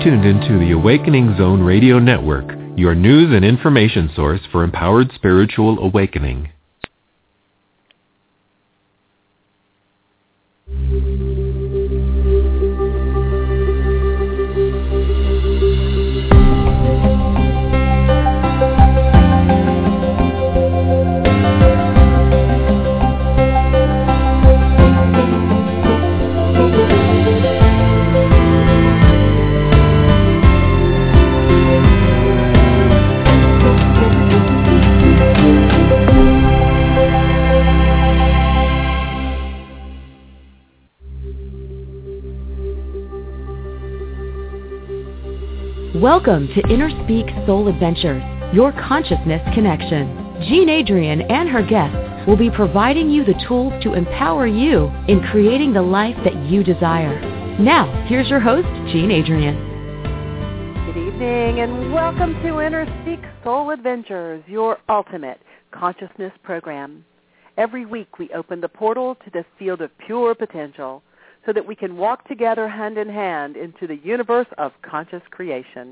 tuned into the Awakening Zone Radio Network, your news and information source for empowered spiritual awakening. Welcome to Inner Speak Soul Adventures, your consciousness connection. Jean Adrian and her guests will be providing you the tools to empower you in creating the life that you desire. Now, here's your host, Jean Adrian. Good evening and welcome to Inner Speak Soul Adventures, your ultimate consciousness program. Every week we open the portal to the field of pure potential, so that we can walk together hand in hand into the universe of conscious creation.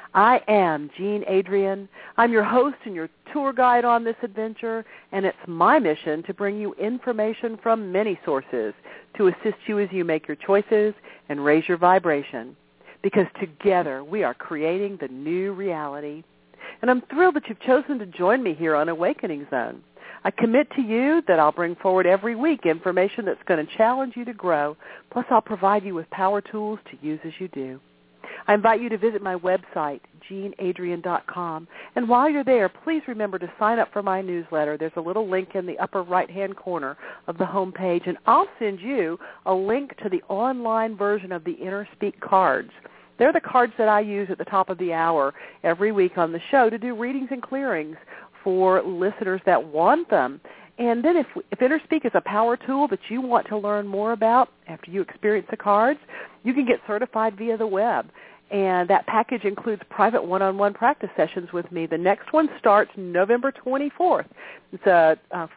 I am Jean Adrian. I'm your host and your tour guide on this adventure, and it's my mission to bring you information from many sources to assist you as you make your choices and raise your vibration, because together we are creating the new reality. And I'm thrilled that you've chosen to join me here on Awakening Zone. I commit to you that I'll bring forward every week information that's going to challenge you to grow, plus I'll provide you with power tools to use as you do. I invite you to visit my website, jeanadrian.com, and while you're there, please remember to sign up for my newsletter. There's a little link in the upper right-hand corner of the home page, and I'll send you a link to the online version of the Inner Speak cards. They're the cards that I use at the top of the hour every week on the show to do readings and clearings for listeners that want them. And then if Inner Speak is a power tool that you want to learn more about after you experience the cards, you can get certified via the web. And that package includes private one-on-one practice sessions with me. The next one starts November 24th. It's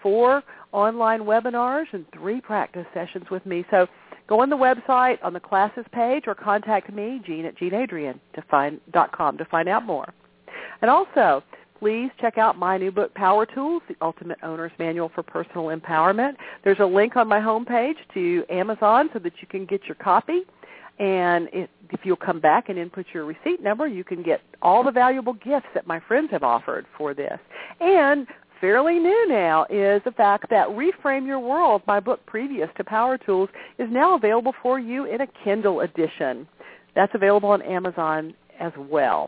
4 online webinars and 3 practice sessions with me. So go on the website on the classes page or contact me, Jean at jeanadrian.com to find out more. And also, please check out my new book, Power Tools, The Ultimate Owner's Manual for Personal Empowerment. There's a link on my homepage to Amazon so that you can get your copy. And if you'll come back and input your receipt number, you can get all the valuable gifts that my friends have offered for this. And fairly new now is the fact that Reframe Your World, my book previous to Power Tools, is now available for you in a Kindle edition. That's available on Amazon as well.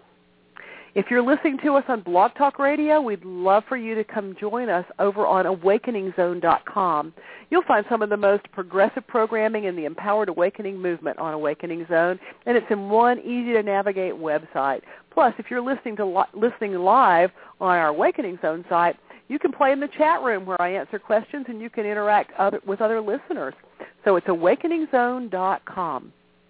If you're listening to us on Blog Talk Radio, we'd love for you to come join us over on awakeningzone.com. You'll find some of the most progressive programming in the Empowered Awakening movement on Awakening Zone, and it's in one easy-to-navigate website. Plus, if you're listening live on our Awakening Zone site, you can play in the chat room where I answer questions, and you can interact with other listeners. So it's awakeningzone.com.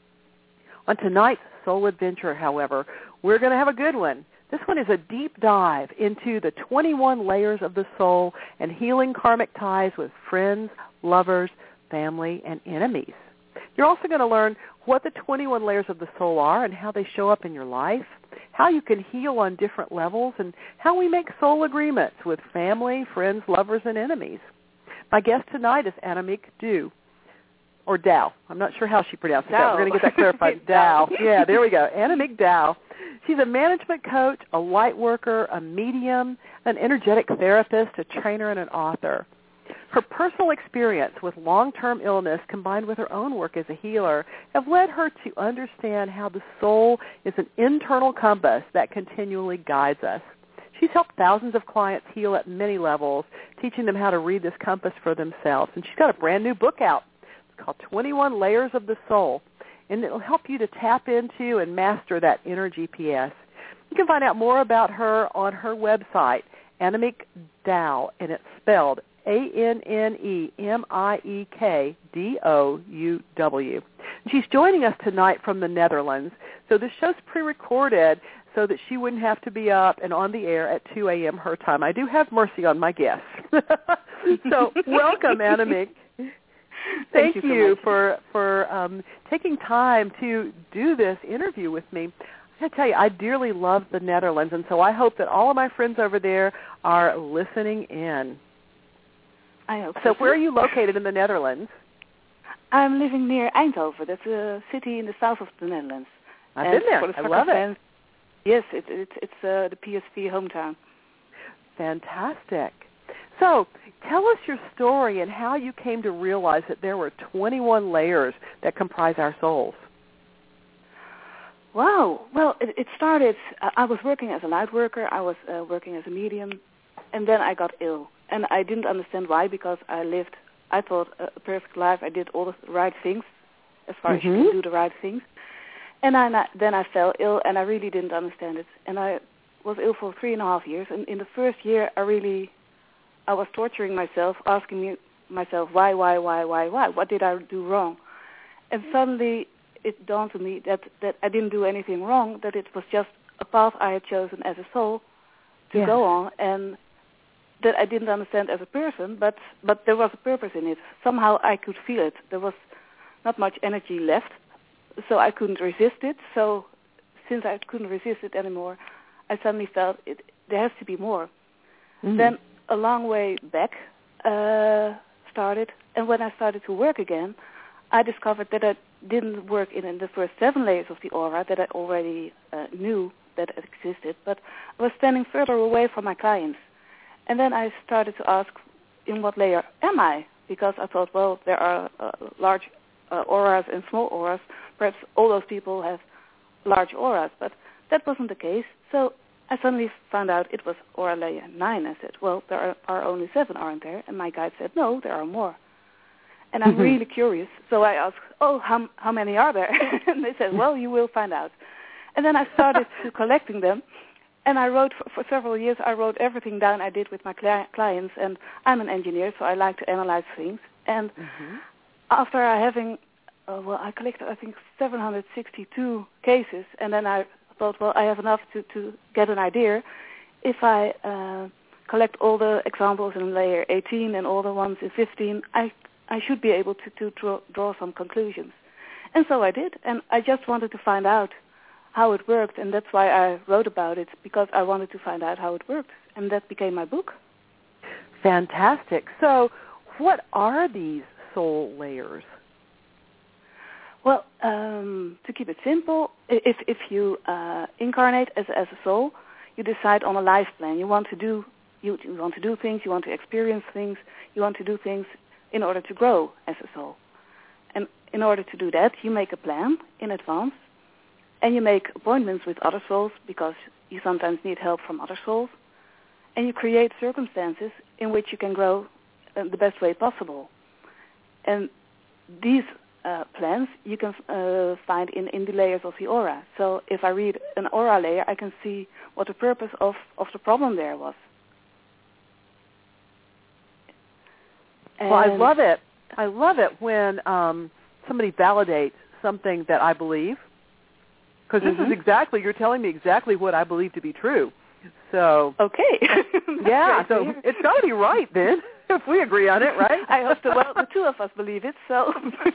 On tonight's Soul Adventure, however, we're going to have a good one. This one is a deep dive into the 21 layers of the soul and healing karmic ties with friends, lovers, family, and enemies. You're also going to learn what the 21 layers of the soul are and how they show up in your life, how you can heal on different levels, and how we make soul agreements with family, friends, lovers, and enemies. My guest tonight is Annemiek Douw, or Douw. I'm not sure how she pronounces that. We're going to get that clarified. Douw. Yeah, there we go. Annemiek Douw. She's a management coach, a light worker, a medium, an energetic therapist, a trainer, and an author. Her personal experience with long-term illness combined with her own work as a healer have led her to understand how the soul is an internal compass that continually guides us. She's helped thousands of clients heal at many levels, teaching them how to read this compass for themselves. And she's got a brand new book out. It's called 21 Layers of the Soul, and it will help you to tap into and master that inner GPS. You can find out more about her on her website, Annemiek Douw, and it's spelled ANNEMIEKDOUW. She's joining us tonight from the Netherlands, so this show's pre-recorded so that she wouldn't have to be up and on the air at 2 a.m. her time. I do have mercy on my guests. So welcome, Annemiek. Thank you so for taking time to do this interview with me. I got to tell you, I dearly love the Netherlands, and so I hope that all of my friends over there are listening in. I hope so. Where are you located in the Netherlands? I'm living near Eindhoven. That's a city in the south of the Netherlands. I've been there. I love it. Yes, it's the PSV hometown. Fantastic. So tell us your story and how you came to realize that there were 21 layers that comprise our souls. Wow. Well, it started, I was working as a light worker. I was working as a medium, and then I got ill. And I didn't understand why, because I thought, a perfect life. I did all the right things, as far as you can do the right things. And then I fell ill, and I really didn't understand it. And I was ill for 3.5 years. And in the first year, I was torturing myself, asking myself, why? What did I do wrong? And suddenly it dawned on me that I didn't do anything wrong, that it was just a path I had chosen as a soul to go on, and that I didn't understand as a person, but there was a purpose in it. Somehow I could feel it. There was not much energy left, so I couldn't resist it. So since I couldn't resist it anymore, I suddenly felt there has to be more. Mm-hmm. Then a long way back started, and when I started to work again, I discovered that I didn't work in the first 7 layers of the aura that I already knew that it existed, but I was standing further away from my clients. And then I started to ask, in what layer am I? Because I thought, well, there are large auras and small auras. Perhaps all those people have large auras, but that wasn't the case. So I suddenly found out it was aura layer 9. I said, well, there are only 7, aren't there? And my guide said, no, there are more. And I'm really curious, so I asked, how many are there? And they said, well, you will find out. And then I started to collecting them, and I wrote, for several years, I wrote everything down I did with my clients, and I'm an engineer, so I like to analyze things. And after I collected, I think, 762 cases, and then I thought, well, I have enough to get an idea. If I collect all the examples in layer 18 and all the ones in 15, I should be able to draw some conclusions. And so I did, and I just wanted to find out how it worked, and that's why I wrote about it, because I wanted to find out how it worked, and that became my book. Fantastic. So what are these soul layers? Well, to keep it simple, if you incarnate as a soul, you decide on a life plan. You want to do things, you want to experience things, you want to do things in order to grow as a soul. And in order to do that, you make a plan in advance, and you make appointments with other souls, because you sometimes need help from other souls, and you create circumstances in which you can grow the best way possible. And these plans you can find in the layers of the aura. So if I read an aura layer, I can see what the purpose of the problem there was. Well, I love it. I love it when somebody validates something that I believe, because this is exactly, you're telling me exactly what I believe to be true. So okay, yeah, so it's got to be right then, if we agree on it, right? I hope so. Well, the two of us believe it, so.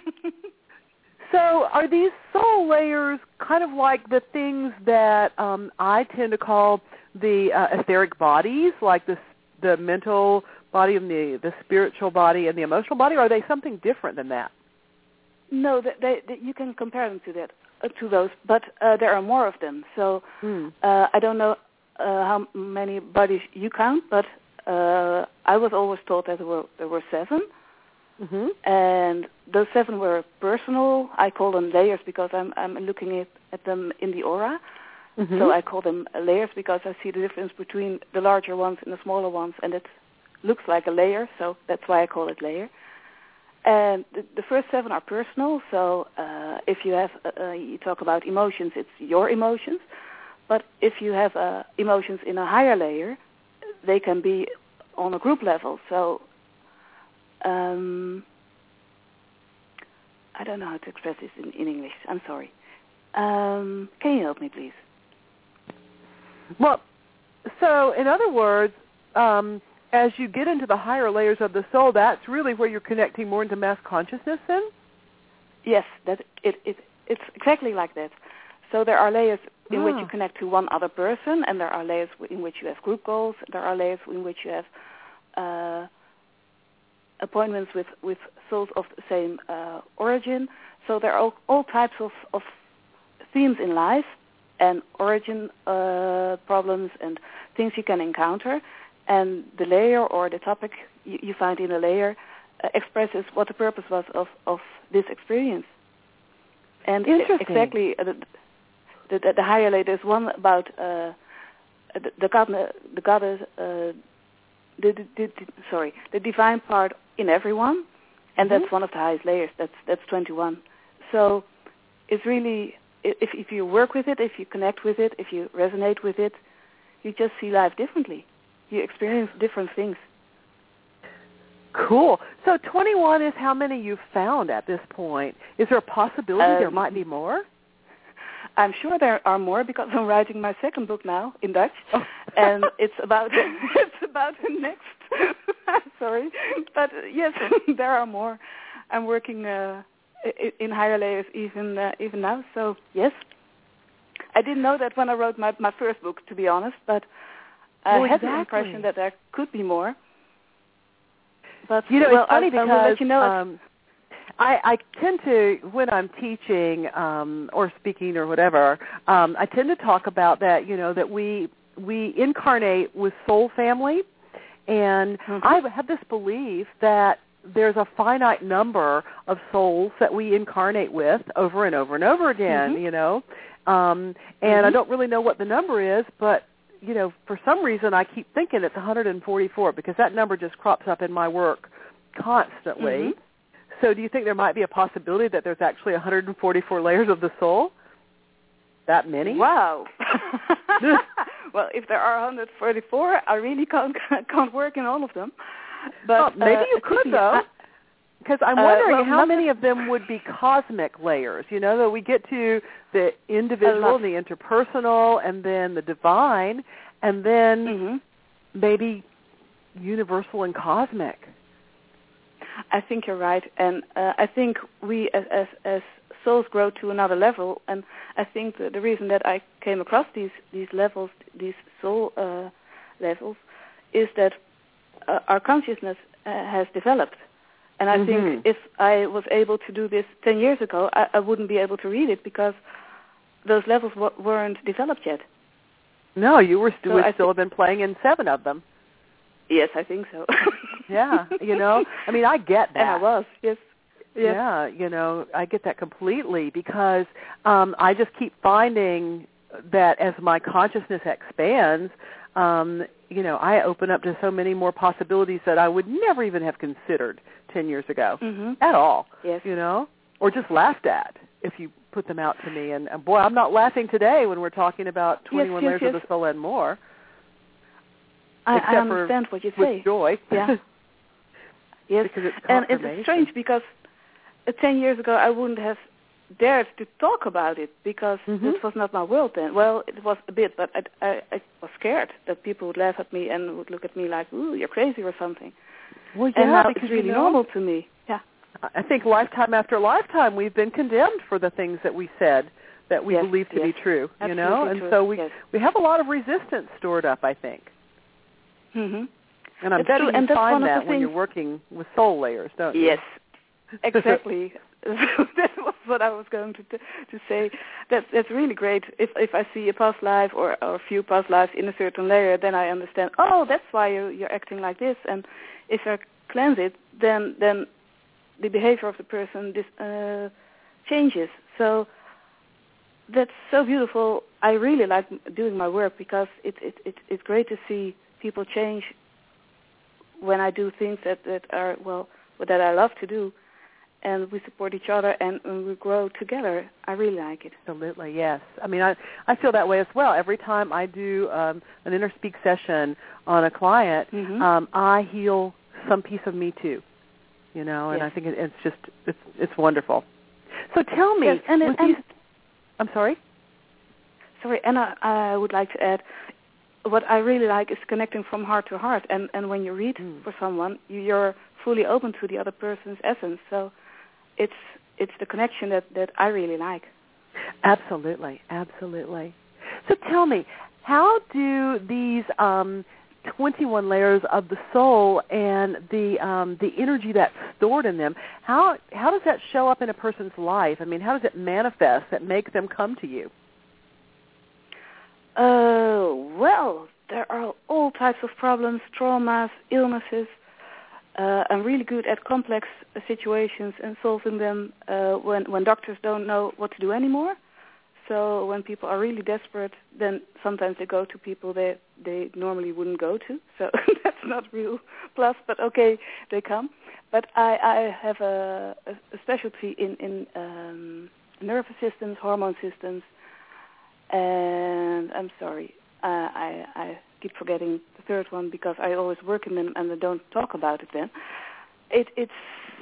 So are these soul layers kind of like the things that I tend to call the etheric bodies, like the mental body and the spiritual body and the emotional body, or are they something different than that? No, you can compare them to those, but there are more of them. So I don't know how many bodies you count, but I was always told that there were 7, and those 7 were personal. I call them layers because I'm looking at them in the aura. So I call them layers because I see the difference between the larger ones and the smaller ones, and it looks like a layer, so that's why I call it layer. And the first 7 are personal, so if you have, you talk about emotions, it's your emotions. But if you have emotions in a higher layer, they can be on a group level. So I don't know how to express this in English. I'm sorry. Can you help me, please? Well, so in other words, as you get into the higher layers of the soul, that's really where you're connecting more into mass consciousness then? Yes, it's exactly like that. So there are layers in which you connect to one other person, and there are layers in which you have group goals. There are layers in which you have appointments with souls of the same origin. So there are all types of themes in life and origin problems and things you can encounter. And the layer or the topic you find in a layer expresses what the purpose was of this experience. And exactly the higher layer, there's one about the goddess, the divine part in everyone, and that's one of the highest layers. That's 21. So it's really, if you work with it, if you connect with it, if you resonate with it, you just see life differently. You experience different things. Cool. So 21 is how many you've found at this point. Is there a possibility there might be more? I'm sure there are more because I'm writing my second book now in Dutch, and it's about the next. Sorry, but yes, there are more. I'm working in higher layers even now. So yes, I didn't know that when I wrote my first book, to be honest, but I had the impression that there could be more. But it's funny because I'll let you know I tend to, when I'm teaching or speaking or whatever, I tend to talk about that, that we incarnate with soul family, and I have this belief that there's a finite number of souls that we incarnate with over and over and over again, and I don't really know what the number is, but for some reason I keep thinking it's 144 because that number just crops up in my work constantly. So do you think there might be a possibility that there's actually 144 layers of the soul? That many? Wow. Well, if there are 144, I really can't work in all of them. But maybe you could, though. Because I'm wondering how many of them would be cosmic layers, that we get to the individual, the interpersonal, and then the divine, and then maybe universal and cosmic. I think you're right, and I think we as souls grow to another level, and I think the reason that I came across these levels, these soul levels, is that our consciousness has developed. And I think if I was able to do this 10 years ago, I wouldn't be able to read it because those levels weren't developed yet. No, you would still have been playing in 7 of them. Yes, I think so. Yeah, I mean, I get that. And I was, yes. Yeah, I get that completely because I just keep finding that as my consciousness expands, I open up to so many more possibilities that I would never even have considered 10 years ago at all, yes. Or just laughed at if you put them out to me. And boy, I'm not laughing today when we're talking about 21 layers of the soul and more. I understand what you say. With joy. Yeah. Yes, because and it's strange because 10 years ago I wouldn't have dared to talk about it because this was not my world then. Well, it was a bit, but I was scared that people would laugh at me and would look at me like, ooh, you're crazy or something. Well, yeah, and now because it's really normal to me. Yeah. I think lifetime after lifetime we've been condemned for the things that we said that we believe to be true, Absolutely and true. so we have a lot of resistance stored up, I think. And I'm betting you find that when you're working with soul layers, don't you? Yes, exactly. That was what I was going to say. That's really great. If I see a past life or a few past lives in a certain layer, then I understand, oh, that's why you're acting like this. And if I cleanse it, then the behavior of the person changes. So that's so beautiful. I really like doing my work because it's great to see people change when I do things that I love to do, and we support each other and we grow together. I really like it. Absolutely, yes. I mean, I feel that way as well. Every time I do an Inner Speak session on a client, I heal some piece of me too, and I think it's wonderful. So tell me, yes, and I'm sorry? Sorry, and I would like to add, what I really like is connecting from heart to heart. And when you read for someone, you're fully open to the other person's essence. So it's the connection that I really like. Absolutely, absolutely. So tell me, how do these 21 layers of the soul and the energy that's stored in them, how does that show up in a person's life? I mean, how does it manifest that makes them come to you? Well, there are all types of problems, traumas, illnesses. I'm really good at complex situations and solving them when doctors don't know what to do anymore. So when people are really desperate, then sometimes they go to people they normally wouldn't go to. So that's not real plus, but okay, they come. But I have a specialty in nervous systems, hormone systems, and I'm sorry, I keep forgetting the third one because I always work in them and I don't talk about it then. It's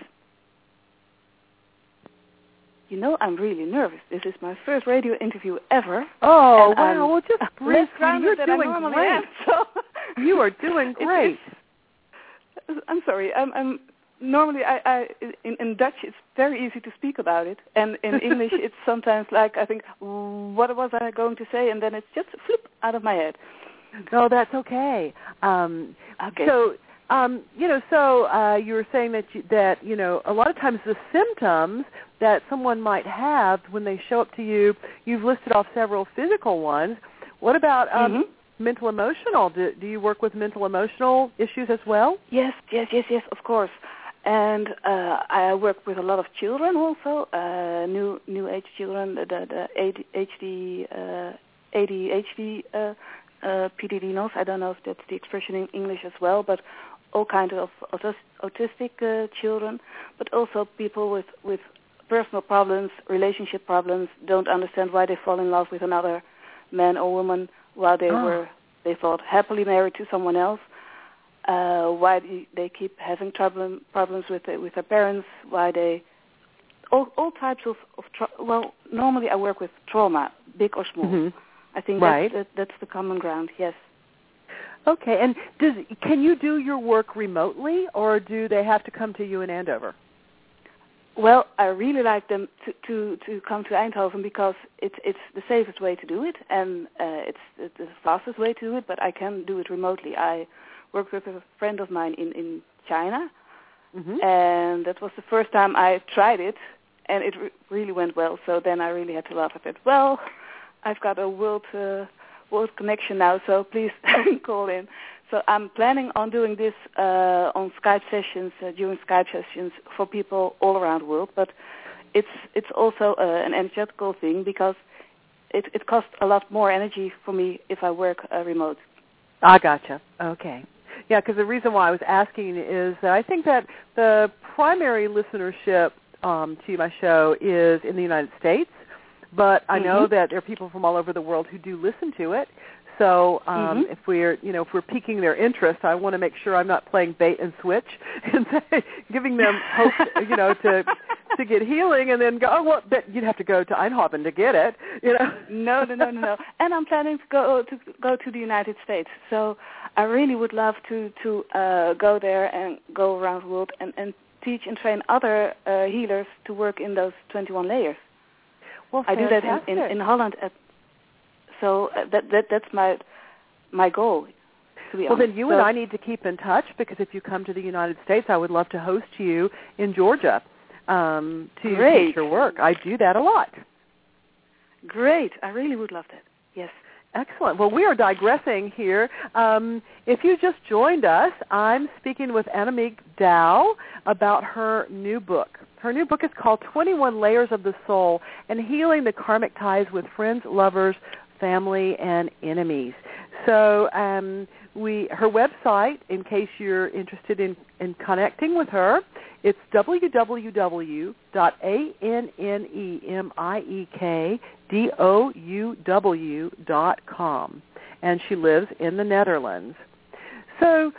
I'm really nervous. This is my first radio interview ever. Oh, wow. Well, just breathe. You're doing great. So you are doing great. I'm sorry. I'm normally, in Dutch, it's very easy to speak about it. And in English, it's sometimes like I think, what was I going to say? And then it's just flip out of my head. No, that's okay. Okay. So, you were saying that a lot of times the symptoms that someone might have when they show up to you, you've listed off several physical ones. What about mental emotional? Do you work with mental emotional issues as well? Yes, of course. And I work with a lot of children also, new age children, the ADHD, PDD-NOS. I don't know if that's the expression in English as well, but all kinds of autistic children, but also people with personal problems, relationship problems, don't understand why they fall in love with another man or woman while they thought happily married to someone else. Why they keep having problems with their parents? Why they all types of normally I work with trauma, big or small. Mm-hmm. I think that's the common ground. Yes. Okay, and can you do your work remotely, or do they have to come to you in Andover? Well, I really like them to come to Eindhoven because it's the safest way to do it, and it's the fastest way to do it, but I can do it remotely. I worked with a friend of mine in China, and that was the first time I tried it, and it really went well, so then I really had to laugh at it. Well, I've got a world connection now, so please call in. So I'm planning on doing this on Skype sessions, during Skype sessions for people all around the world. But it's also an energetical thing because it costs a lot more energy for me if I work remote. I gotcha. Okay. Yeah, because the reason why I was asking is that I think that the primary listenership to my show is in the United States, but I know that there are people from all over the world who do listen to it. So if we're piquing their interest, I want to make sure I'm not playing bait and switch and giving them hope, to get healing, and then go. Oh well, but you'd have to go to Eindhoven to get it. No. And I'm planning to go to the United States. So I really would love to go there and go around the world and teach and train other healers to work in those 21 layers. Well, I do that in Holland. So that's my goal, to be honest. Well, then you and I need to keep in touch because if you come to the United States, I would love to host you in Georgia to teach your work. I do that a lot. Great. I really would love that. Yes. Excellent. Well, we are digressing here. If you just joined us, I'm speaking with Annemiek Douw about her new book. Her new book is called 21 Layers of the Soul and Healing the Karmic Ties with Friends, Lovers, Family, and Enemies. So her website, in case you're interested in connecting with her, it's www.annemiekdouw.com, and she lives in the Netherlands. So,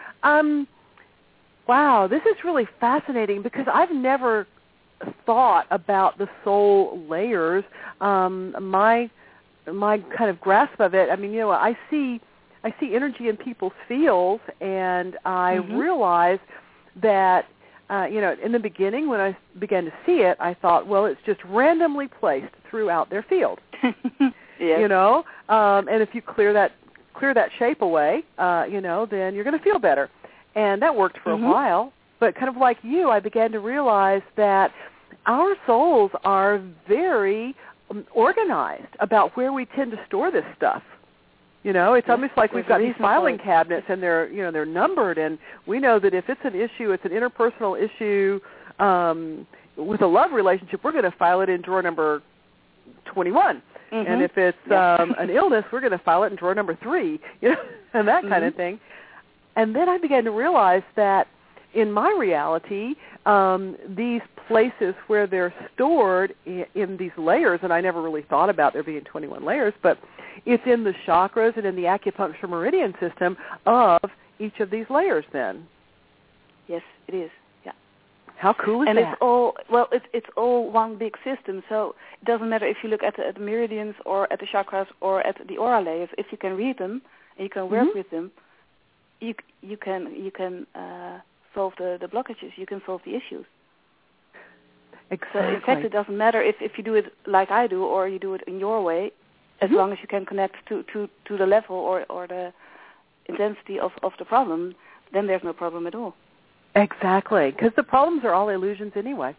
wow, this is really fascinating because I've never thought about the soul layers. My kind of grasp of it, I mean, I see see energy in people's fields, and I realize that, in the beginning when I began to see it, I thought, well, it's just randomly placed throughout their field. Yes. And if you clear that shape away, then you're going to feel better. And that worked for a while. But kind of like you, I began to realize that our souls are very organized about where we tend to store this stuff. It's almost like we've got these filing cabinets, and they're numbered, and we know that if it's an issue, it's an interpersonal issue with a love relationship, we're going to file it in drawer number 21. And if it's an illness, we're going to file it in drawer number 3, and that kind of thing. And then I began to realize that in my reality, these places where they're stored in these layers, and I never really thought about there being 21 layers, but it's in the chakras and in the acupuncture meridian system of each of these layers then. Yes, it is. Yeah. How cool is and that? And it's all one big system, so it doesn't matter if you look at the meridians or at the chakras or at the aura layers. If you can read them and you can work with them, you can solve the blockages. You can solve the issues. Exactly. So in fact, it doesn't matter if you do it like I do or you do it in your way, as long as you can connect to the level or the intensity of the problem, then there's no problem at all. Exactly, because the problems are all illusions anyway.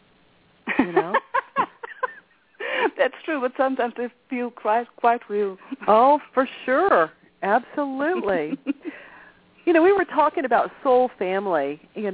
That's true, but sometimes they feel quite real. Oh, for sure. Absolutely. We were talking about soul family, and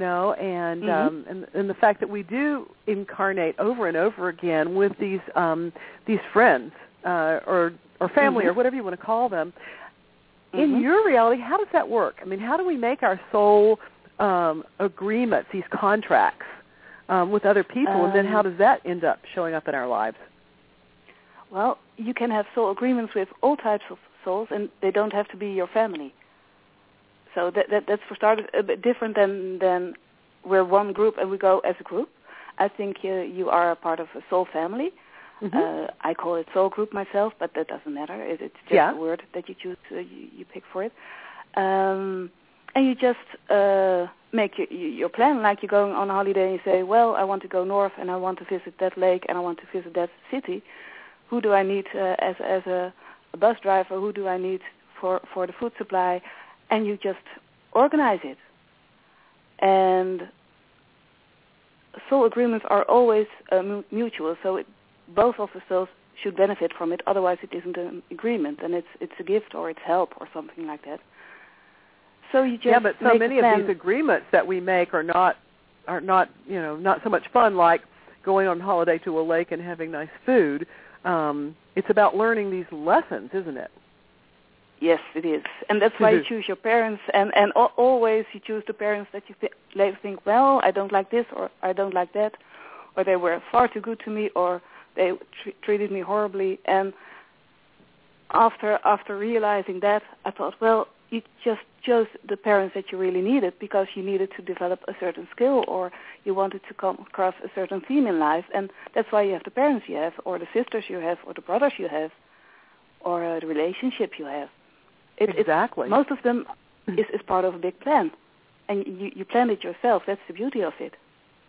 the fact that we do incarnate over and over again with these friends or family or whatever you want to call them. In your reality, how does that work? I mean, how do we make our soul agreements, these contracts with other people, and then how does that end up showing up in our lives? Well, you can have soul agreements with all types of souls, and they don't have to be your family. So that's for starters a bit different than we're one group and we go as a group. I think you are a part of a soul family. I call it soul group myself, but that doesn't matter. It's just a word that you choose, you pick for it. And you just make your plan, like you're going on a holiday and you say, well, I want to go north and I want to visit that lake and I want to visit that city. Who do I need as a bus driver? Who do I need for the food supply? And you just organize it. And soul agreements are always mutual, so both of the souls should benefit from it. Otherwise, it isn't an agreement, and it's a gift or it's help or something like that. So you just but so many of these agreements that we make are not not so much fun like going on holiday to a lake and having nice food. It's about learning these lessons, isn't it? Yes, it is. And that's why you choose your parents, and always you choose the parents that you later think, well, I don't like this, or I don't like that, or they were far too good to me, or they treated me horribly. And after realizing that, I thought, well, you just chose the parents that you really needed because you needed to develop a certain skill, or you wanted to come across a certain theme in life, and that's why you have the parents you have, or the sisters you have, or the brothers you have, or the relationship you have. Exactly. Most of them is part of a big plan, and you planned it yourself. That's the beauty of it.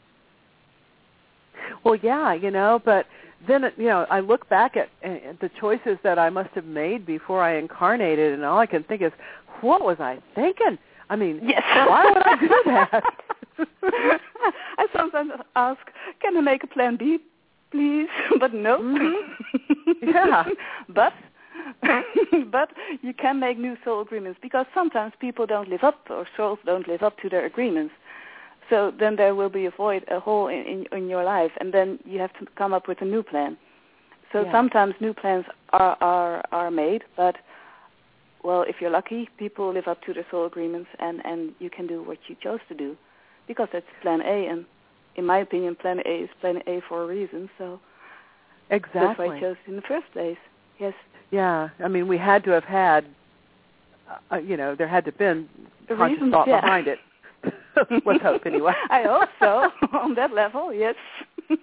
Well, yeah, but then, I look back at the choices that I must have made before I incarnated, and all I can think is, what was I thinking? I mean, yes. Why would I do that? I sometimes ask, can I make a plan B, please? But no. Yeah. But you can make new soul agreements, because sometimes people don't live up, or souls don't live up to their agreements. So then there will be a hole in your life, and then you have to come up with a new plan. So sometimes new plans are made, but, well, if you're lucky, people live up to their soul agreements, and you can do what you chose to do, because that's plan A, and in my opinion, plan A is plan A for a reason, so exactly. That's why I chose it in the first place, yes. Yeah, I mean, we had to have had, there had to have been conscious thought behind it. Let's hope, anyway. I hope so, on that level, yes.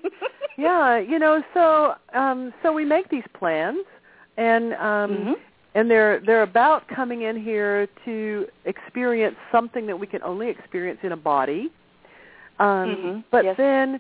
Yeah, so we make these plans, and And they're about coming in here to experience something that we can only experience in a body. But then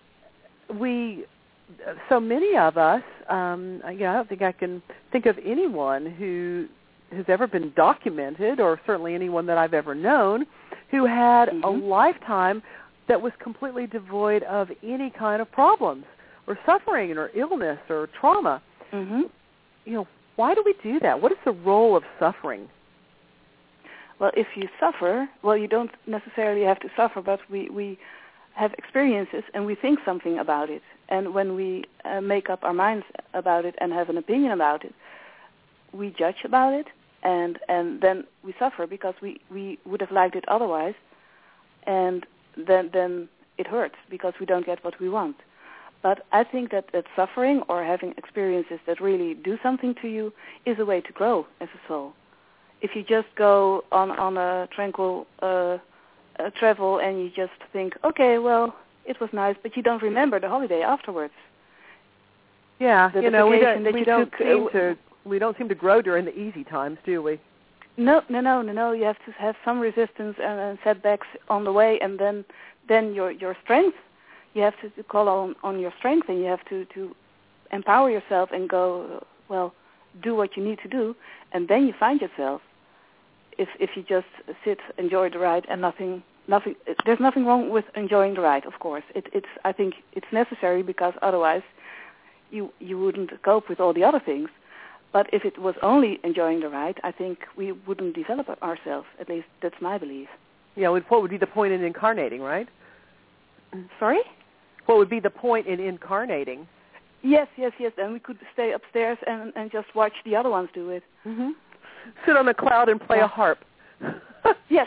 so many of us, I don't think I can think of anyone who has ever been documented, or certainly anyone that I've ever known, who had a lifetime that was completely devoid of any kind of problems or suffering or illness or trauma. Why do we do that? What is the role of suffering? Well, if you suffer, you don't necessarily have to suffer, but we have experiences and we think something about it. And when we make up our minds about it and have an opinion about it, we judge about it, and then we suffer because we would have liked it otherwise, and then it hurts because we don't get what we want. But I think that suffering or having experiences that really do something to you is a way to grow as a soul. If you just go on a tranquil travel and you just think, okay, well, it was nice, but you don't remember the holiday afterwards. Yeah, we don't seem to grow during the easy times, do we? No. You have to have some resistance and setbacks on the way, and then your strength. You have to call on your strength, and you have to empower yourself and go, do what you need to do, and then you find yourself. If you just sit, enjoy the ride, and nothing. There's nothing wrong with enjoying the ride, of course. I think it's necessary because otherwise you wouldn't cope with all the other things. But if it was only enjoying the ride, I think we wouldn't develop ourselves. At least that's my belief. Yeah, what would be the point in incarnating, right? Sorry? What would be the point in incarnating? Yes. And we could stay upstairs and just watch the other ones do it. Mm-hmm. Sit on a cloud and play a harp. Yes.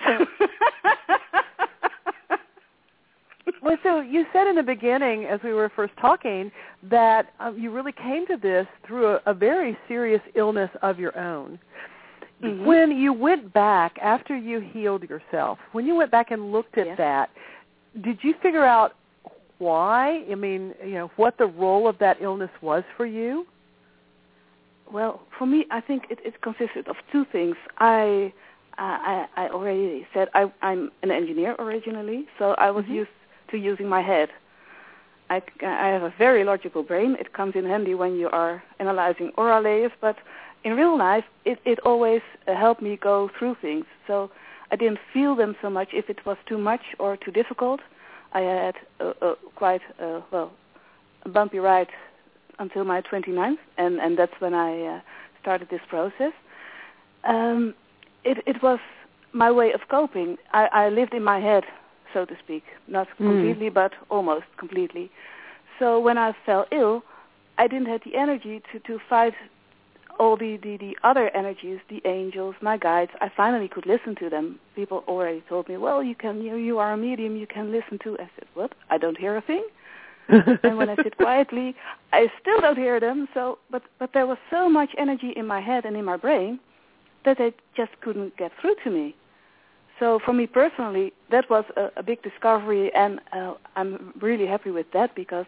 Well, so you said in the beginning, as we were first talking, that you really came to this through a very serious illness of your own. Mm-hmm. When you went back, after you healed yourself, when you went back and looked at that, did you figure out why? I mean, what the role of that illness was for you? Well, for me, I think it consisted of two things. I already said I'm an engineer originally, so I was used to using my head. I have a very logical brain. It comes in handy when you are analyzing aura layers, but in real life, it always helped me go through things. So I didn't feel them so much if it was too much or too difficult. I had quite a bumpy ride until my 29th, and that's when I started this process. It was my way of coping. I lived in my head, so to speak, not completely, but almost completely. So when I fell ill, I didn't have the energy to fight all the other energies, the angels, my guides. I finally could listen to them. People already told me, well, you are a medium, you can listen to. I said, what? I don't hear a thing. And when I sit quietly, I still don't hear them. So, but there was so much energy in my head and in my brain that they just couldn't get through to me. So for me personally, that was a big discovery, and I'm really happy with that because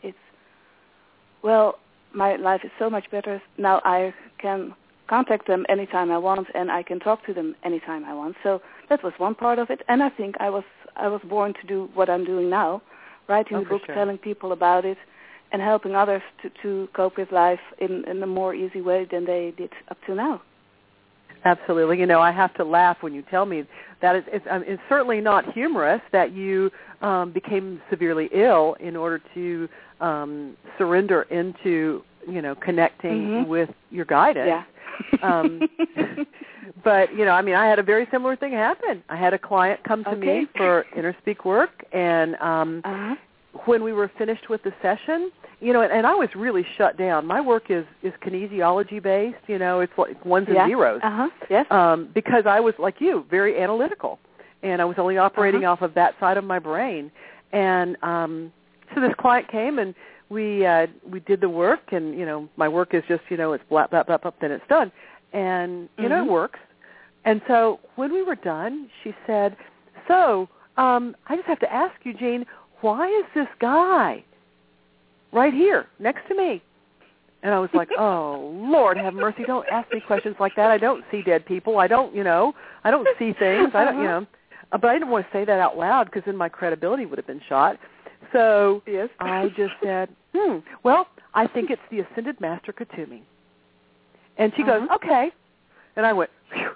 my life is so much better. Now I can contact them anytime I want, and I can talk to them anytime I want. So that was one part of it, and I think I was born to do what I'm doing now, writing books, telling people about it, and helping others to cope with life in a more easy way than they did up to now. Absolutely. I have to laugh when you tell me that it's certainly not humorous that you became severely ill in order to surrender into, connecting with your guidance. Yeah. But, I had a very similar thing happen. I had a client come to me for Inner Speak work, and when we were finished with the session, and I was really shut down. My work is kinesiology based. It's like ones and zeros. Yes. Because I was like you, very analytical, and I was only operating off of that side of my brain. And so this client came, and we did the work, and my work is just it's blap blap blap blap, then it's done, and it works. And so when we were done, she said, "So I just have to ask you, Jean, why is this guy right here next to me And I was like, oh, Lord have mercy, don't ask me questions like that. I don't see dead people. I don't see things. I don't, but I didn't want to say that out loud because then my credibility would have been shot. So yes. I just said, well, I think it's the Ascended Master Kuthumi. And she goes, okay. And I went, phew.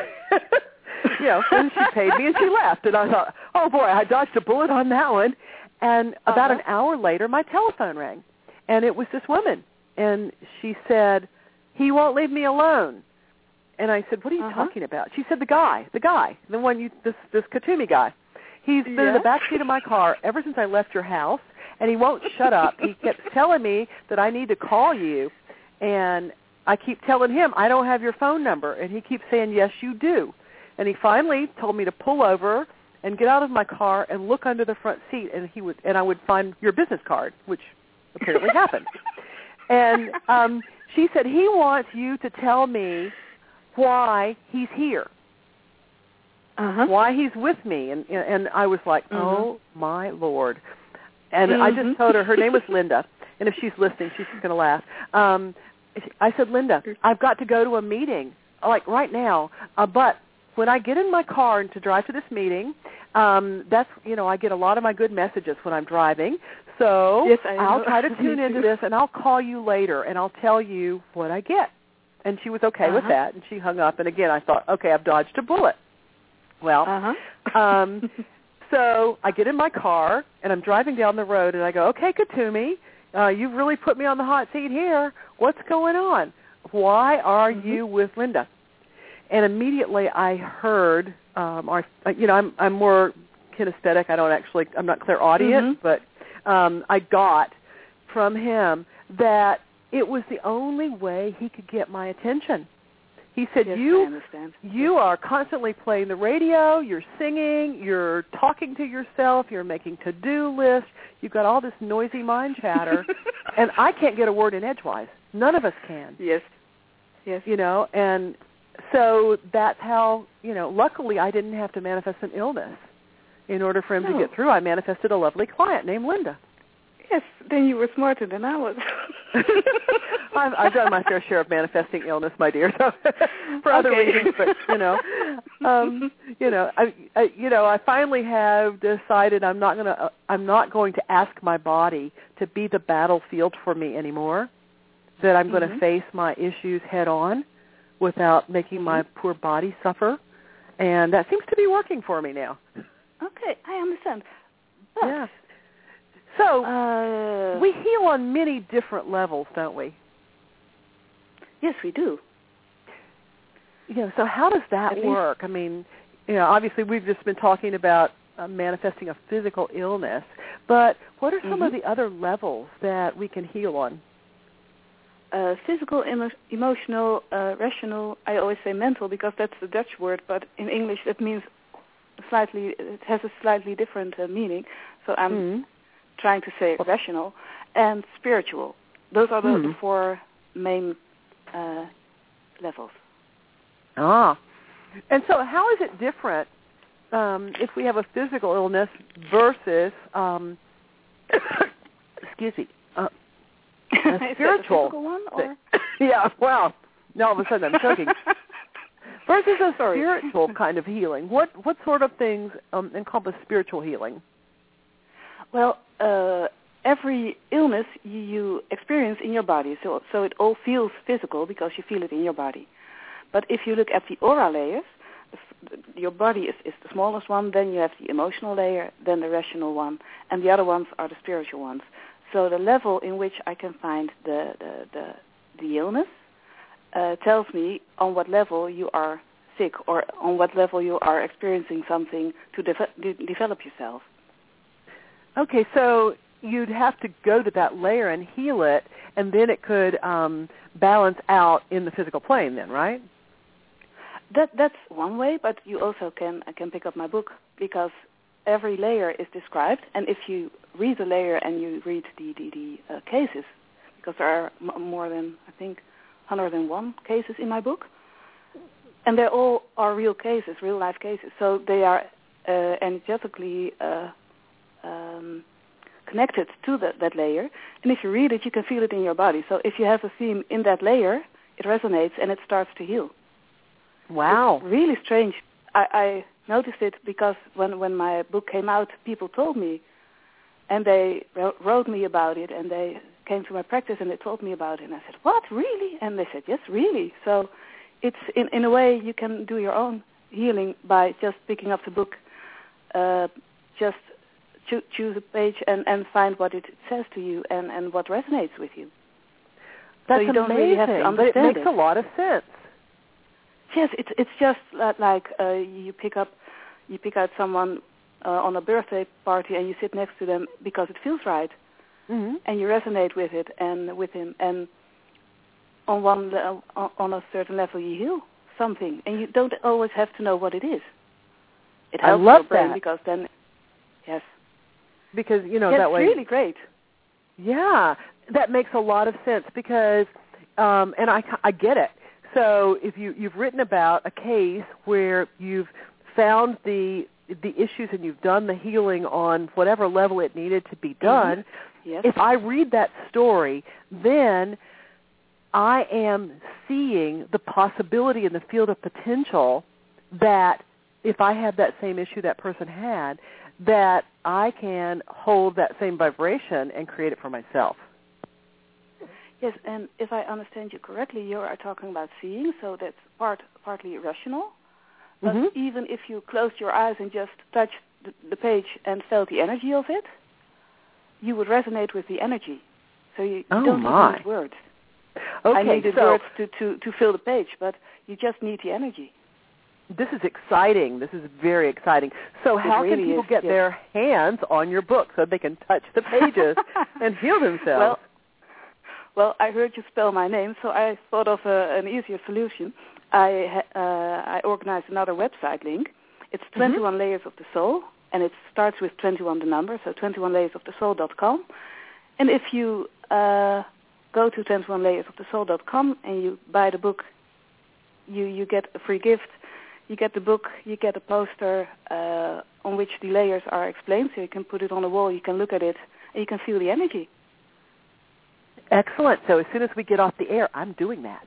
And she paid me and she left. And I thought, oh, boy, I dodged a bullet on that one. And about an hour later, my telephone rang. And it was this woman. And she said, he won't leave me alone. And I said, what are you talking about? She said, the guy, the one, this Kuthumi guy. He's been in the backseat of my car ever since I left your house, and he won't shut up. He kept telling me that I need to call you, and I keep telling him I don't have your phone number, and he keeps saying, yes, you do. And he finally told me to pull over and get out of my car and look under the front seat, and I would find your business card, which apparently happened. And she said, he wants you to tell me why he's here. Why he's with me. And I was like, oh, my Lord. And I just told her name was Linda. And if she's listening, she's just going to laugh. I said, Linda, I've got to go to a meeting, like right now. But when I get in my car and to drive to this meeting, that's, I get a lot of my good messages when I'm driving. So yes, I'll try to tune into this, and I'll call you later, and I'll tell you what I get. And she was okay with that, and she hung up. And again, I thought, okay, I've dodged a bullet. Well, so I get in my car, and I'm driving down the road, and I go, okay, Kuthumi, you've really put me on the hot seat here. What's going on? Why are you with Linda? And immediately I heard, I'm more kinesthetic. I'm not clairaudient, but I got from him that it was the only way he could get my attention. He said, yes, you are constantly playing the radio, you're singing, you're talking to yourself, you're making to-do lists, you've got all this noisy mind chatter, and I can't get a word in edgewise. None of us can. Yes. And so that's how, luckily I didn't have to manifest an illness. In order for him to get through, I manifested a lovely client named Linda. Yes, then you were smarter than I was. I've done my fair share of manifesting illness, my dear, so for other reasons. But I finally have decided I'm not going to ask my body to be the battlefield for me anymore. That I'm going to face my issues head on without making my poor body suffer, and that seems to be working for me now. Okay, I understand. But, so we heal on many different levels, don't we? Yes, we do. So how does that work? I mean, obviously we've just been talking about manifesting a physical illness, but what are some of the other levels that we can heal on? Physical, emotional, rational. I always say mental because that's the Dutch word, but in English it means it has a slightly different meaning. So I'm trying to say rational and spiritual. Those are the four main levels. And so how is it different if we have a physical illness versus, excuse me, a spiritual one? Or? Yeah, well, now all of a sudden I'm choking. Versus a spiritual kind of healing. What sort of things encompass spiritual healing? Well, every illness you experience in your body, so it all feels physical because you feel it in your body. But if you look at the aura layers, your body is the smallest one, then you have the emotional layer, then the rational one, and the other ones are the spiritual ones. So the level in which I can find the illness tells me on what level you are sick or on what level you are experiencing something to develop yourself. Okay, so you'd have to go to that layer and heal it, and then it could balance out in the physical plane then, right? That's one way, but you also can pick up my book because every layer is described, and if you read the layer and you read the cases, because there are more than, I think, 101 cases in my book, and they all are real cases, real life cases, so they are energetically connected to that layer. And if you read it, you can feel it in your body. So if you have a theme in that layer, it resonates and it starts to heal. Wow. It's really strange. I noticed it because when my book came out, people told me, and they wrote me about it, and they came to my practice and they told me about it. And I said, what, really? And they said, yes, really. So it's in a way you can do your own healing by just picking up the book, just choose a page and find what it says to you and what resonates with you. That's so you don't amazing, really have to understand but it makes a lot of sense. Yes, it's just like you pick out someone on a birthday party and you sit next to them because it feels right, mm-hmm. and you resonate with it and with him, and on a certain level you heal something, and you don't always have to know what it is. It helps your brain because then, yes, because that way. It's really great. Yeah, that makes a lot of sense because, and I get it. So if you've written about a case where you've found the issues and you've done the healing on whatever level it needed to be done, mm-hmm. Yes. If I read that story, then I am seeing the possibility in the field of potential that if I have that same issue that person had, that I can hold that same vibration and create it for myself. Yes, and if I understand you correctly, you are talking about seeing, so that's partly rational. But mm-hmm. even if you closed your eyes and just touched the page and felt the energy of it, you would resonate with the energy. So you don't need words. Okay, I needed words to fill the page, but you just need the energy. This is exciting. This is very exciting. So how can people get their hands on your book so they can touch the pages and heal themselves? Well, I heard you spell my name, so I thought of an easier solution. I organized another website link. It's 21 mm-hmm. Layers of the Soul, and it starts with 21 the number, so 21layersofthesoul.com. And if you go to 21layersofthesoul.com and you buy the book, you get a free gift. You get the book, you get a poster on which the layers are explained, so you can put it on the wall, you can look at it, and you can feel the energy. Excellent. So as soon as we get off the air, I'm doing that.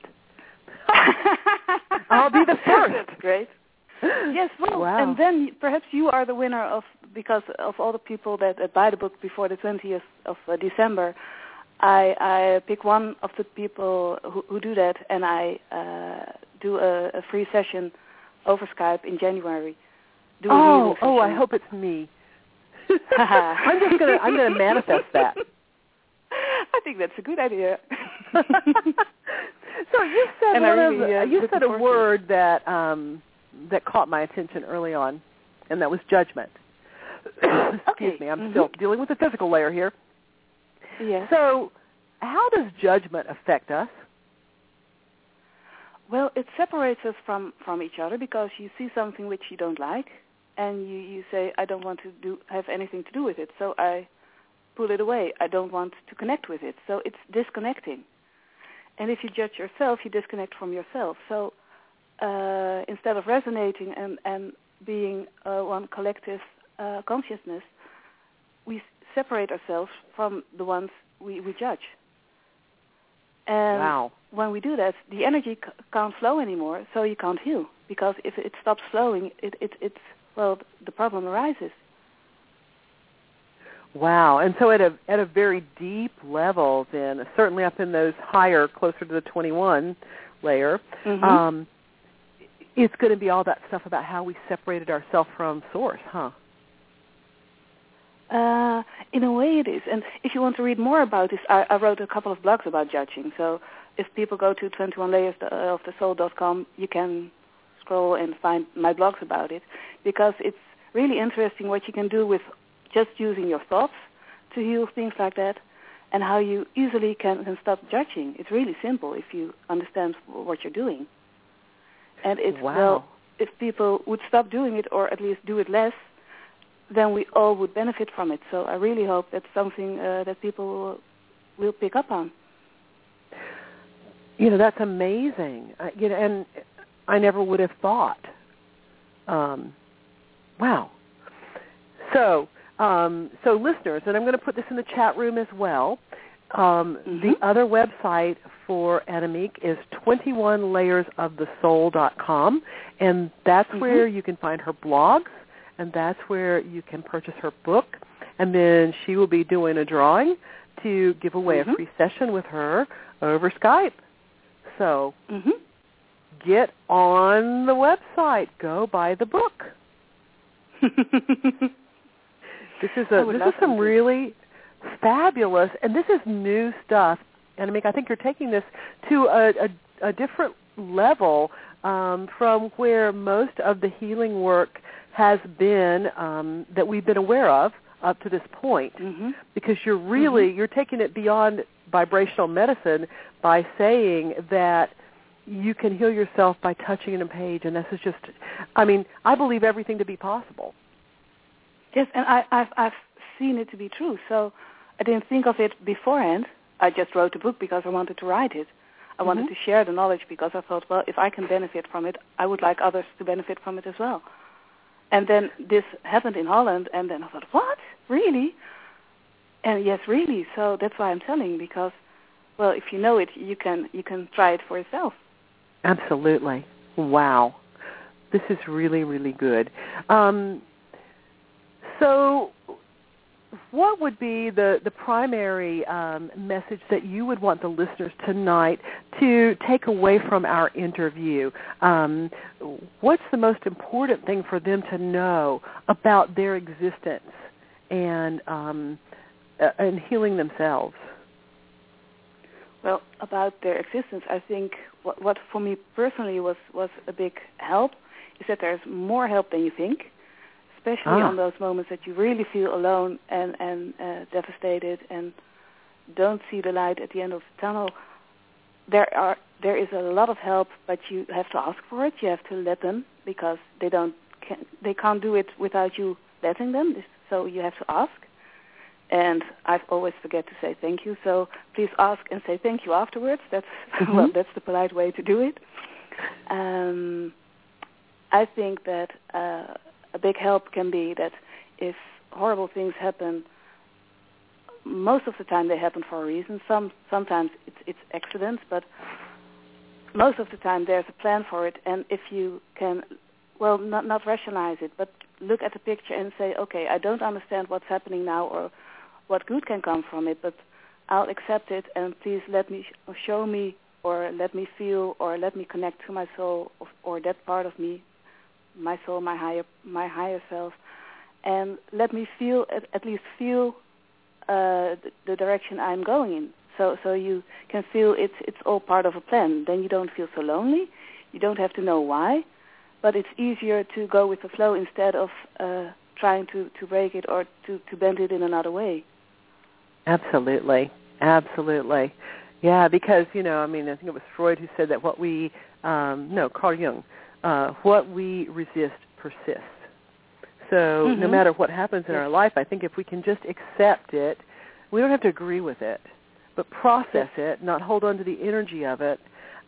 I'll be the first. That's great. Yes, well, wow. And then perhaps you are the winner because of all the people that buy the book before the 20th of December. I pick one of the people who do that, and I do a free session over Skype in January. I hope it's me. I'm gonna manifest that. I think that's a good idea. So you said a word that caught my attention early on, and that was judgment. Excuse me, I'm mm-hmm. still dealing with the physical layer here. Yes. So how does judgment affect us? Well, it separates us from each other because you see something which you don't like, and you say, I don't want to have anything to do with it, so I pull it away. I don't want to connect with it. So it's disconnecting. And if you judge yourself, you disconnect from yourself. So instead of resonating and being one collective consciousness, we separate ourselves from the ones we judge. And when we do that, the energy can't flow anymore, so you can't heal. Because if it stops flowing, the problem arises. Wow. And so at a very deep level then, certainly up in those higher, closer to the 21 layer, mm-hmm. It's going to be all that stuff about how we separated ourselves from Source, huh? In a way it is. And if you want to read more about this, I wrote a couple of blogs about judging. So if people go to 21layersofthesoul.com, you can scroll and find my blogs about it, because it's really interesting what you can do with just using your thoughts to heal things like that, and how you easily can stop judging. It's really simple if you understand what you're doing. And it's, if people would stop doing it, or at least do it less, then we all would benefit from it. So I really hope that's something that people will pick up on. That's amazing. And I never would have thought. Wow. So So listeners, and I'm going to put this in the chat room as well, the other website for Annemiek is 21layersofthesoul.com, and that's where you can find her blogs, and that's where you can purchase her book, and then she will be doing a drawing to give away a free session with her over Skype. So get on the website. Go buy the book. This is some really fabulous, and this is new stuff. And I think you're taking this to a different level from where most of the healing work has been that we've been aware of up to this point, because you're taking it beyond vibrational medicine by saying that you can heal yourself by touching a page, and this is just, I believe everything to be possible. Yes, and I've seen it to be true. So I didn't think of it beforehand. I just wrote the book because I wanted to write it. I wanted to share the knowledge because I thought, well, if I can benefit from it, I would like others to benefit from it as well. And then this happened in Holland, and then I thought, what? Really? And yes, really. So that's why I'm telling, because, well, if you know it, you can try it for yourself. Absolutely. Wow. This is really, really good. So what would be the primary message that you would want the listeners tonight to take away from our interview? What's the most important thing for them to know about their existence and healing themselves? Well, about their existence, I think what for me personally was a big help is that there's more help than you think. Especially on those moments that you really feel alone and devastated and don't see the light at the end of the tunnel. There is a lot of help, but you have to ask for it. You have to let them, because they can't do it without you letting them. So you have to ask. And I always forget to say thank you. So please ask and say thank you afterwards. That's that's the polite way to do it. I think that a big help can be that if horrible things happen, most of the time they happen for a reason. Sometimes it's accidents, but most of the time there's a plan for it. And if you can, well, not rationalize it, but look at the picture and say, okay, I don't understand what's happening now or what good can come from it, but I'll accept it, and please let me show me, or let me feel, or let me connect to my soul, or that part of me, my soul, my higher self, and let me feel, at least feel the direction I'm going in. So you can feel it's all part of a plan. Then you don't feel so lonely. You don't have to know why, but it's easier to go with the flow instead of trying to break it or to bend it in another way. Absolutely. Yeah, because, I think it was Freud who said that Carl Jung, what we resist persists. So no matter what happens in our life, I think if we can just accept it, we don't have to agree with it, but process it, not hold on to the energy of it,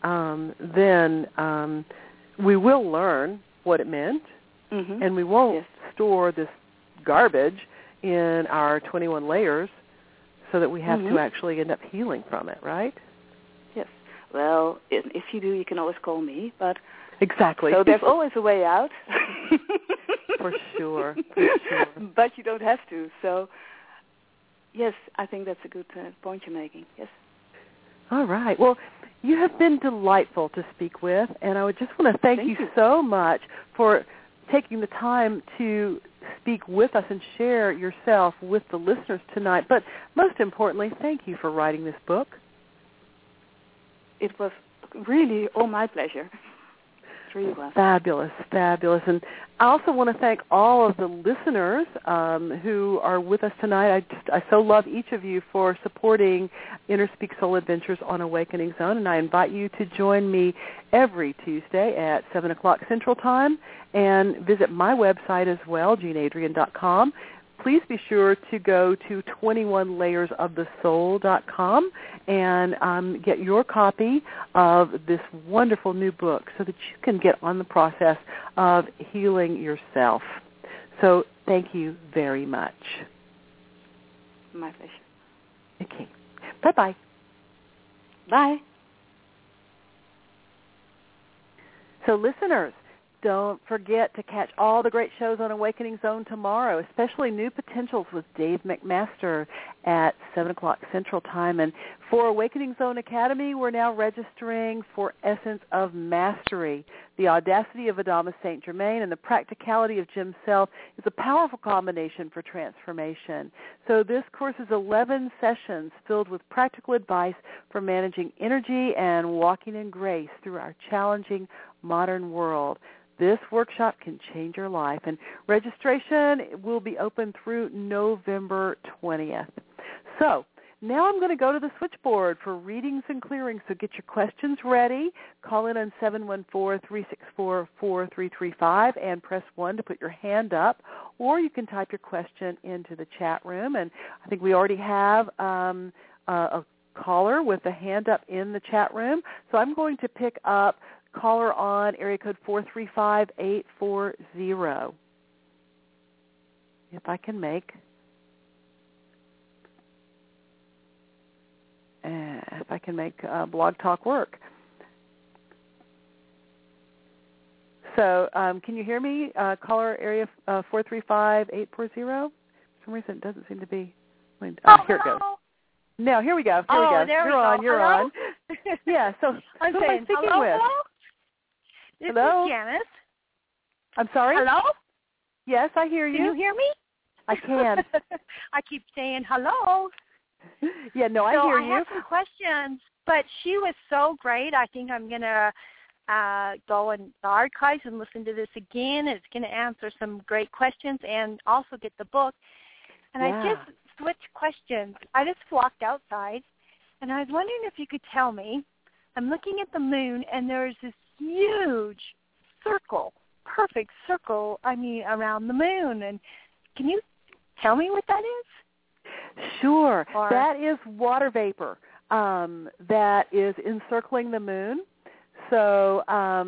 then we will learn what it meant, and we won't store this garbage in our 21 layers so that we have to actually end up healing from it, right? Yes. Well, if you do, you can always call me, but... Exactly. So there's always a way out. For sure. But you don't have to. So, yes, I think that's a good point you're making. Yes. All right. Well, you have been delightful to speak with, and I would just want to thank you so much for taking the time to speak with us and share yourself with the listeners tonight. But most importantly, thank you for writing this book. It was really all my pleasure. Really was. Fabulous. And I also want to thank all of the listeners who are with us tonight. I so love each of you for supporting InnerSpeak Soul Adventures on Awakening Zone, and I invite you to join me every Tuesday at 7 o'clock Central Time, and visit my website as well, JeanAdrian.com. Please be sure to go to 21layersofthesoul.com and get your copy of this wonderful new book so that you can get on the process of healing yourself. So thank you very much. My pleasure. Okay. Bye-bye. Bye. So listeners, don't forget to catch all the great shows on Awakening Zone tomorrow, especially New Potentials with Dave McMaster at 7 o'clock Central Time. And for Awakening Zone Academy, we're now registering for Essence of Mastery. The audacity of Adamus St. Germain and the practicality of Jim Self is a powerful combination for transformation. So this course is 11 sessions filled with practical advice for managing energy and walking in grace through our challenging modern world. This workshop can change your life, and registration will be open through November 20th. So now I'm going to go to the switchboard for readings and clearings, so get your questions ready. Call in on 714-364-4335 and press 1 to put your hand up, or you can type your question into the chat room. And I think we already have a caller with a hand up in the chat room, so I'm going to pick up caller on area code 435-840. If I can make Blog Talk work. So can you hear me? Caller area 435-840? For some reason it doesn't seem to be. Here it goes. No, here we go. There you're we on. go. You're Hello? on. Yeah. So I'm who saying, am I speaking hello, with? hello? This Hello? is Janice. I'm sorry? Hello? Yes, I hear you. Can you hear me? I can. I keep saying hello. Yeah, no, I hear you. I have some questions, but she was so great. I think I'm going to go in the archives and listen to this again. It's going to answer some great questions and also get the book. And I just switched questions. I just walked outside, and I was wondering if you could tell me. I'm looking at the moon, and there's this huge circle, perfect circle, around the moon. And can you tell me what that is? Sure. That is water vapor that is encircling the moon. So,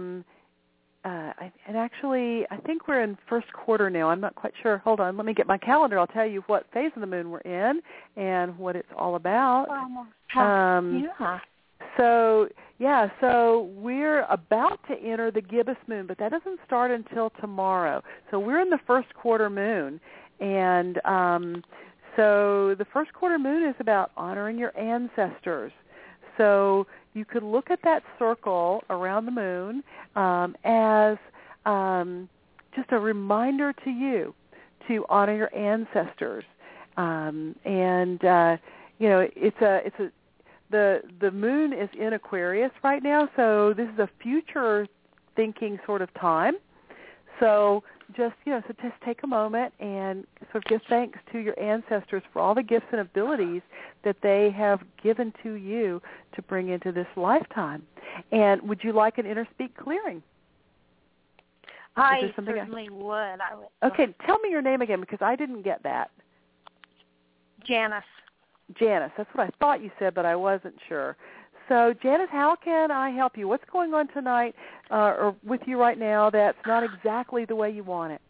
I think we're in first quarter now. I'm not quite sure. Hold on. Let me get my calendar. I'll tell you what phase of the moon we're in and what it's all about. So we're about to enter the gibbous moon, but that doesn't start until tomorrow. So we're in the first quarter moon, and so the first quarter moon is about honoring your ancestors. So you could look at that circle around the moon as just a reminder to you to honor your ancestors, the moon is in Aquarius right now, so this is a future thinking sort of time. So just take a moment and sort of give thanks to your ancestors for all the gifts and abilities that they have given to you to bring into this lifetime. And would you like an inner speak clearing? I certainly would. Okay, tell me your name again because I didn't get that. Janice. Janice, that's what I thought you said, but I wasn't sure. So, Janice, how can I help you? What's going on tonight or with you right now that's not exactly the way you want it?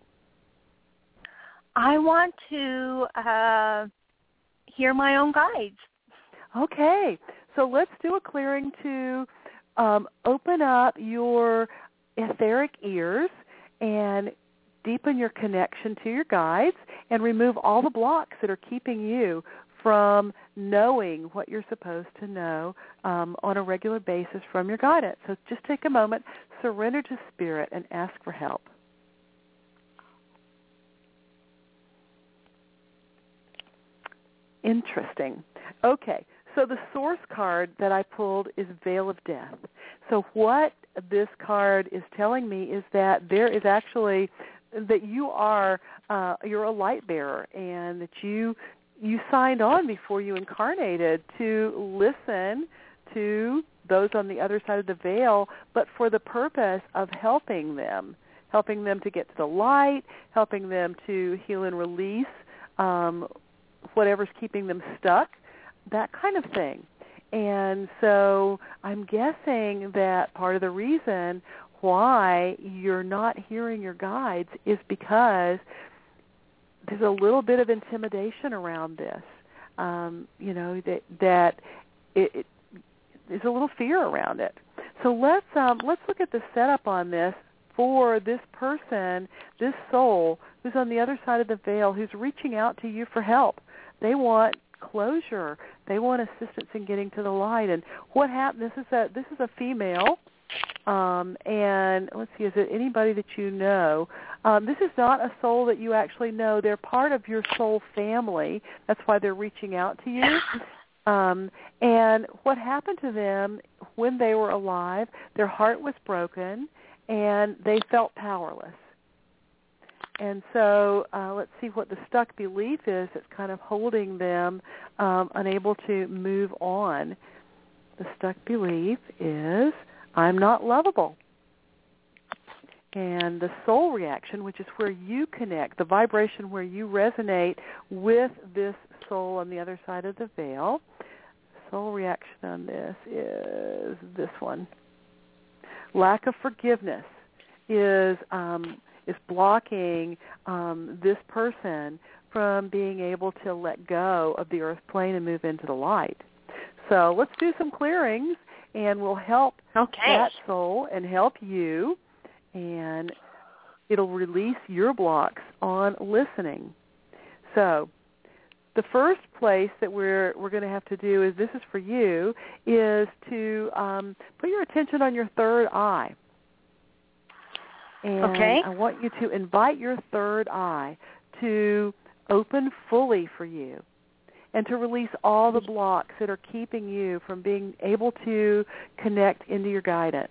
I want to hear my own guides. Okay. So let's do a clearing to open up your etheric ears and deepen your connection to your guides and remove all the blocks that are keeping you from knowing what you're supposed to know on a regular basis from your guidance. So just take a moment, surrender to Spirit, and ask for help. Interesting. Okay, so the source card that I pulled is Veil of Death. So what this card is telling me is that there is actually, that you're a light bearer, and that you signed on before you incarnated to listen to those on the other side of the veil, but for the purpose of helping them to get to the light, helping them to heal and release whatever's keeping them stuck, that kind of thing. And so I'm guessing that part of the reason why you're not hearing your guides is because there's a little bit of intimidation around this. That there's a little fear around it. So let's look at the setup on this for this person, this soul who's on the other side of the veil, who's reaching out to you for help. They want closure. They want assistance in getting to the light. And what happened? This is a female. And let's see, is it anybody that you know? This is not a soul that you actually know. They're part of your soul family. That's why they're reaching out to you. And what happened to them when they were alive, their heart was broken, and they felt powerless. And so let's see what the stuck belief is that's kind of holding them unable to move on. The stuck belief is, I'm not lovable. And the soul reaction, which is where you connect, the vibration where you resonate with this soul on the other side of the veil, soul reaction on this is this one. Lack of forgiveness is blocking this person from being able to let go of the earth plane and move into the light. So let's do some clearings, and we'll help that soul and help you, and it'll release your blocks on listening. So the first place that we're going to have to do is, this is for you, is to put your attention on your third eye. And I want you to invite your third eye to open fully for you and to release all the blocks that are keeping you from being able to connect into your guidance.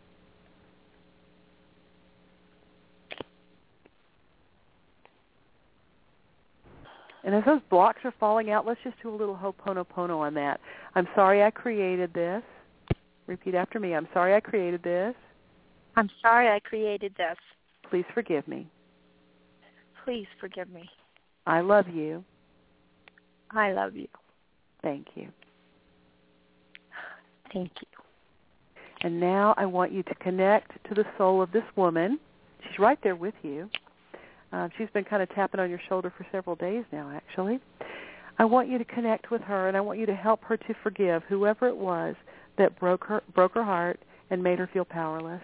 And as those blocks are falling out, let's just do a little Ho'oponopono on that. I'm sorry I created this. Repeat after me. I'm sorry I created this. I'm sorry I created this. Please forgive me. Please forgive me. I love you. I love you. Thank you. Thank you. And now I want you to connect to the soul of this woman. She's right there with you. She's been kind of tapping on your shoulder for several days now, actually. I want you to connect with her, and I want you to help her to forgive whoever it was that broke her heart and made her feel powerless.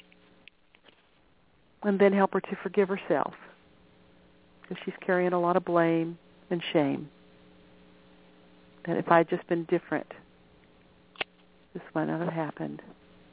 And then help her to forgive herself, because she's carrying a lot of blame and shame. That if I had just been different, this might not have happened.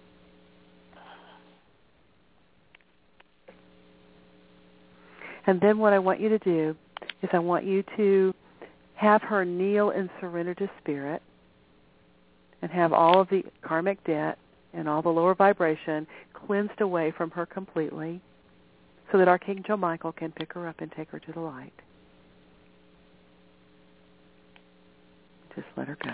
And then what I want you to do is I want you to have her kneel and surrender to Spirit and have all of the karmic debt and all the lower vibration cleansed away from her completely, so that Archangel Michael can pick her up and take her to the light. Just let her go.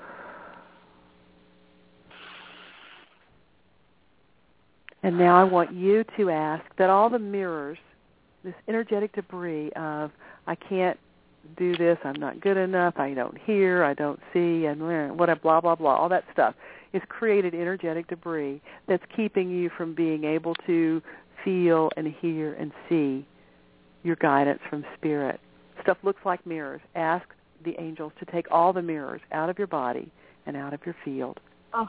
And now I want you to ask that all the mirrors, this energetic debris of, I can't do this, I'm not good enough, I don't hear, I don't see, and what, blah, blah, blah, all that stuff, is created energetic debris that's keeping you from being able to feel and hear and see your guidance from Spirit. Stuff looks like mirrors. Ask the angels to take all the mirrors out of your body and out of your field. Oh.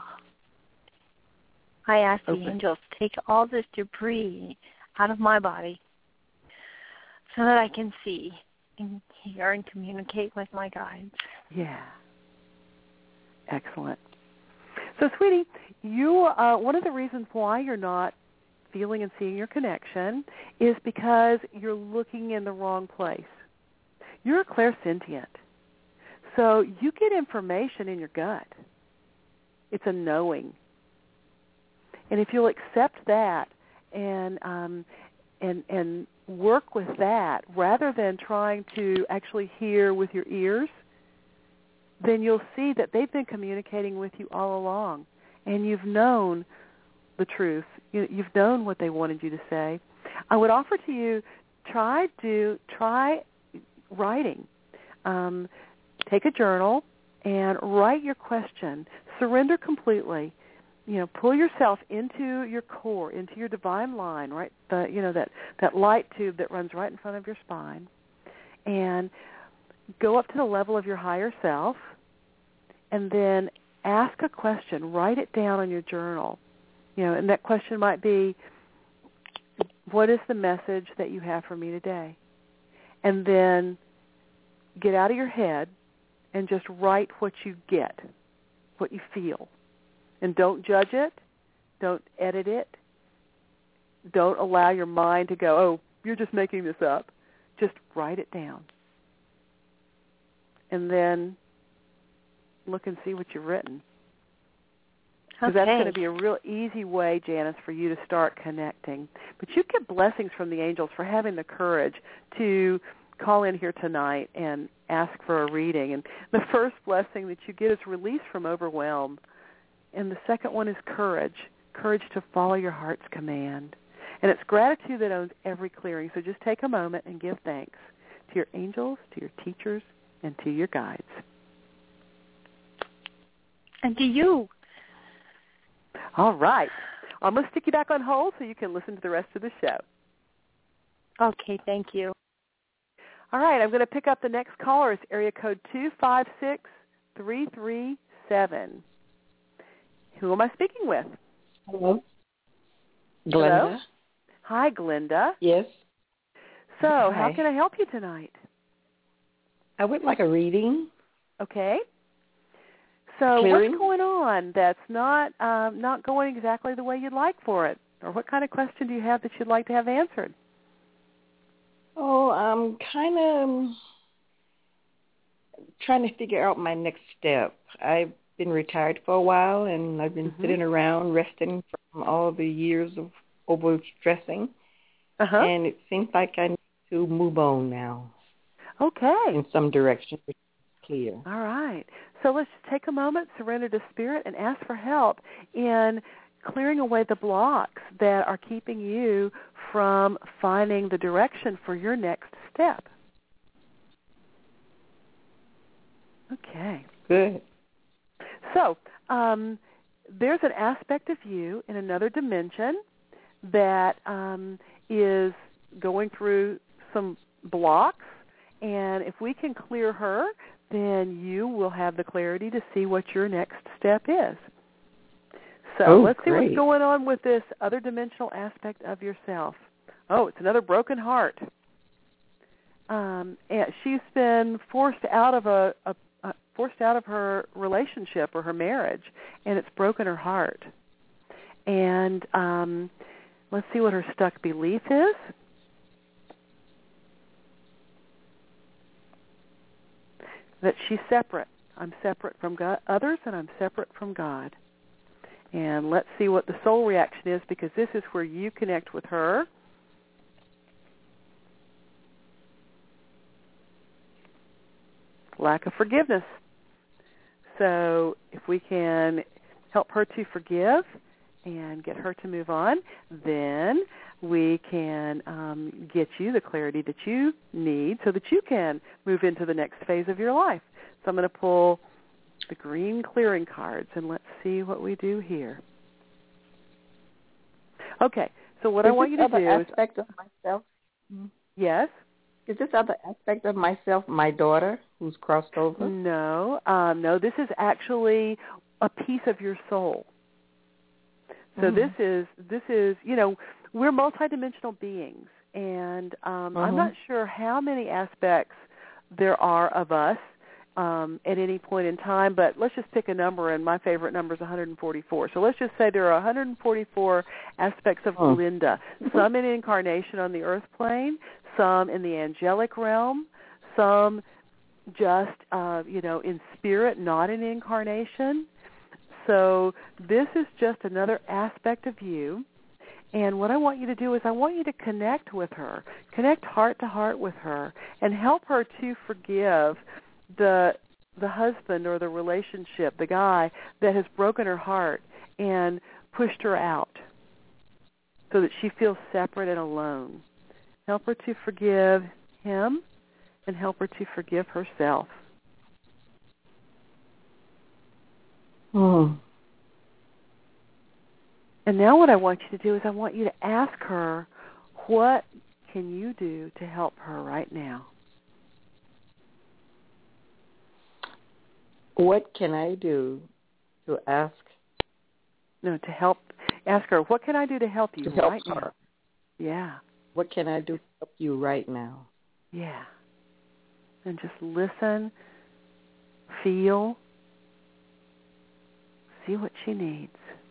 I ask the angels to take all this debris out of my body so that I can see and hear and communicate with my guides. Yeah. Excellent. So, sweetie, you one of the reasons why you're not feeling and seeing your connection is because you're looking in the wrong place. You're a clairsentient. So you get information in your gut. It's a knowing. And if you'll accept that and work with that rather than trying to actually hear with your ears, then you'll see that they've been communicating with you all along, and you've known the truth. You've known what they wanted you to say. I would offer to you, try writing. Take a journal and write your question. Surrender completely. Pull yourself into your core, into your divine line, right? That light tube that runs right in front of your spine, and go up to the level of your higher self, and then ask a question. Write it down on your journal. And that question might be, what is the message that you have for me today? And then get out of your head and just write what you get, what you feel. And don't judge it. Don't edit it. Don't allow your mind to go, oh, you're just making this up. Just write it down. And then look and see what you've written. Because that's going to be a real easy way, Janice, for you to start connecting. But you get blessings from the angels for having the courage to call in here tonight and ask for a reading. And the first blessing that you get is release from overwhelm. And the second one is courage to follow your heart's command. And it's gratitude that owns every clearing. So just take a moment and give thanks to your angels, to your teachers, and to your guides. And to you. All right. I'm going to stick you back on hold so you can listen to the rest of the show. Okay, thank you. All right, I'm going to pick up the next caller. It's area code 256337. Who am I speaking with? Hello. Glenda. Hello? Hi, Glenda. Yes. So, Hi. How can I help you tonight? I would like a reading. Okay. So Clearing? What's going on that's not going exactly the way you'd like for it? Or what kind of question do you have that you'd like to have answered? Oh, I'm kind of trying to figure out my next step. I've been retired for a while, and I've been sitting around resting from all the years of overstressing. And it seems like I need to move on now. Okay. In some direction, which is clear. All right. So let's just take a moment, surrender to Spirit, and ask for help in clearing away the blocks that are keeping you from finding the direction for your next step. Okay. Good. So there's an aspect of you in another dimension that is going through some blocks, and if we can clear her, then you will have the clarity to see what your next step is. So let's see what's going on with this other dimensional aspect of yourself. Oh, it's another broken heart. And she's been forced out of her relationship or her marriage, and it's broken her heart. And let's see what her stuck belief is. That she's separate. I'm separate from God, others, and I'm separate from God. And let's see what the soul reaction is, because this is where you connect with her. Lack of forgiveness. So if we can help her to forgive and get her to move on, then we can get you the clarity that you need so that you can move into the next phase of your life. So I'm going to pull the green clearing cards, and let's see what we do here. Okay, so what I want you to do is... Is this other aspect of myself? Yes? Is this other aspect of myself my daughter who's crossed over? No, no, this is actually a piece of your soul. So this is, we're multidimensional beings, and I'm not sure how many aspects there are of us at any point in time, but let's just pick a number, and my favorite number is 144. So let's just say there are 144 aspects of Linda, some in incarnation on the earth plane, some in the angelic realm, some just, in spirit, not in incarnation. So this is just another aspect of you. And what I want you to do is I want you to connect with her, connect heart to heart with her, and help her to forgive the husband or the relationship, the guy that has broken her heart and pushed her out so that she feels separate and alone. Help her to forgive him and help her to forgive herself. And now what I want you to do is I want you to ask her, what can you do to help her right now? What can I do to ask? No, to help. Ask her, what can I do to help you right now? Yeah. What can I do to help you right now? Yeah. And just listen, feel, see what she needs.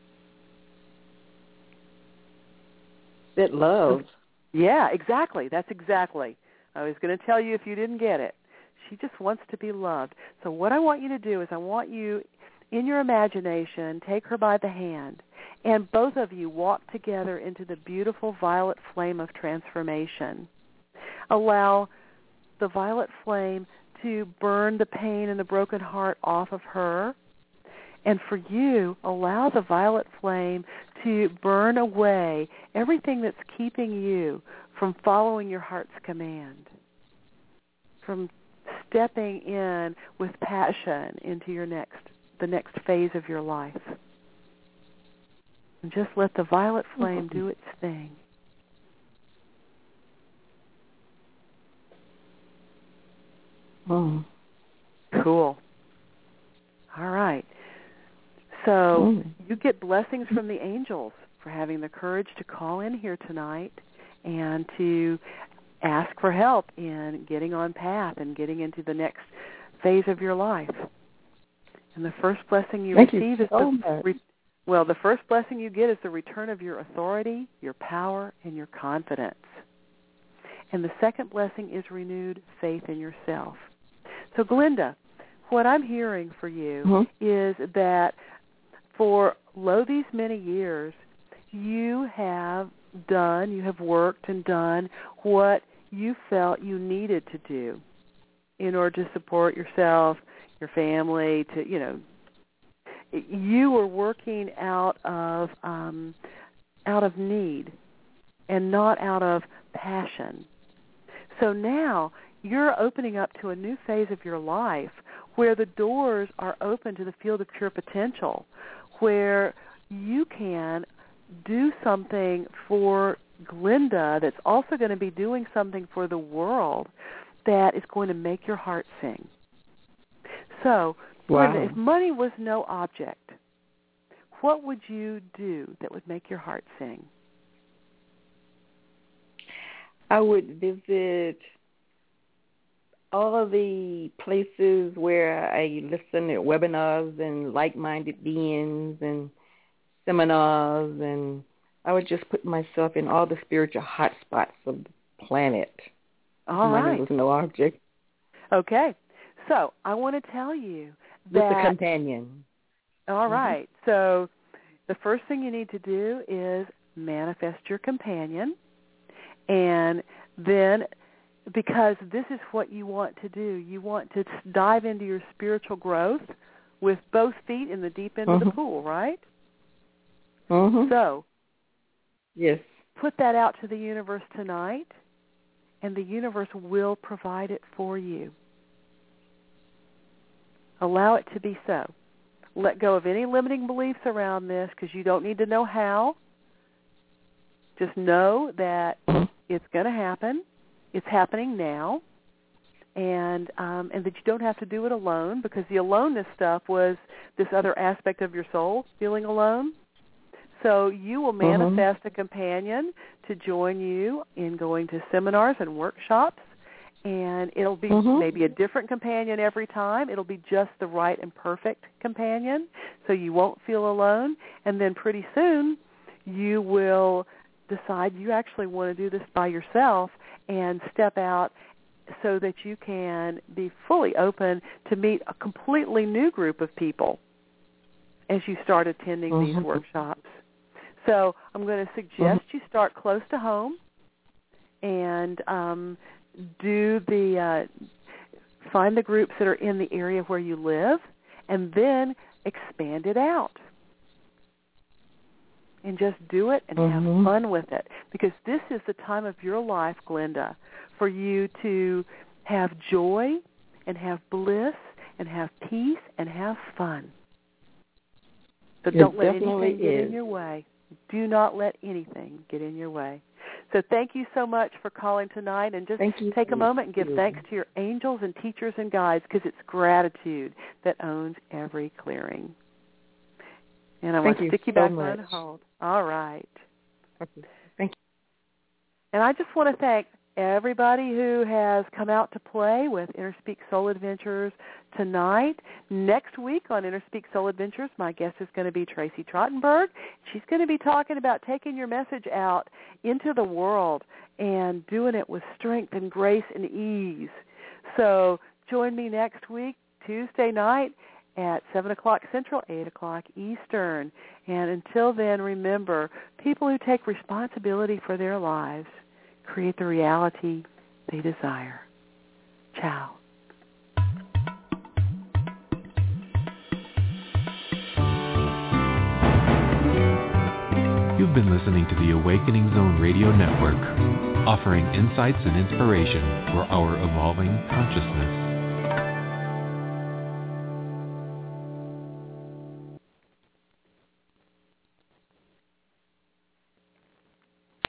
That love. Yeah, exactly. That's exactly. I was going to tell you if you didn't get it. She just wants to be loved. So what I want you to do is I want you, in your imagination, take her by the hand, and both of you walk together into the beautiful violet flame of transformation. Allow the violet flame to burn the pain and the broken heart off of her. And for you, allow the violet flame to burn away everything that's keeping you from following your heart's command, from stepping in with passion into the next phase of your life. And just let the violet flame do its thing. Oh. Cool. All right. So you get blessings from the angels for having the courage to call in here tonight and to ask for help in getting on path and getting into the next phase of your life. And the first blessing you receive is the first blessing you get is the return of your authority, your power, and your confidence. And the second blessing is renewed faith in yourself. So, Glenda, what I'm hearing for you is that for these many years, you have worked and done what you felt you needed to do in order to support yourself, your family, you were working out of need and not out of passion. So now you're opening up to a new phase of your life where the doors are open to the field of pure potential, where you can do something for Glenda that's also going to be doing something for the world that is going to make your heart sing. So, Glenda, if money was no object, what would you do that would make your heart sing? I would visit all of the places where I listen at webinars and like-minded beings and seminars, and I would just put myself in all the spiritual hot spots of the planet. All right. Money was no object. Okay. So I want to tell you that... With a companion. All right. So the first thing you need to do is manifest your companion, and then... because this is what you want to do. You want to dive into your spiritual growth with both feet in the deep end of the pool, right? So, yes, put that out to the universe tonight, and the universe will provide it for you. Allow it to be so. Let go of any limiting beliefs around this, because you don't need to know how. Just know that it's going to happen. It's happening now, and that you don't have to do it alone, because the aloneness stuff was this other aspect of your soul, feeling alone. So you will manifest a companion to join you in going to seminars and workshops, and it'll be maybe a different companion every time. It'll be just the right and perfect companion, so you won't feel alone. And then pretty soon you will decide you actually want to do this by yourself and step out so that you can be fully open to meet a completely new group of people as you start attending these workshops. So I'm going to suggest you start close to home and find the groups that are in the area where you live, and then expand it out. And just do it and have fun with it. Because this is the time of your life, Glenda, for you to have joy and have bliss and have peace and have fun. So don't let anything get in your way. Do not let anything get in your way. So thank you so much for calling tonight, and just take a moment and give thanks to your angels and teachers and guides, because it's gratitude that owns every clearing. And I want to stick you back on hold. All right. Okay. Thank you. And I just want to thank everybody who has come out to play with InnerSpeak Soul Adventures tonight. Next week on InnerSpeak Soul Adventures, my guest is going to be Tracy Trottenberg. She's going to be talking about taking your message out into the world and doing it with strength and grace and ease. So join me next week, Tuesday night, at 7 o'clock Central, 8 o'clock Eastern. And until then, remember, people who take responsibility for their lives create the reality they desire. Ciao. You've been listening to the Awakening Zone Radio Network, offering insights and inspiration for our evolving consciousness.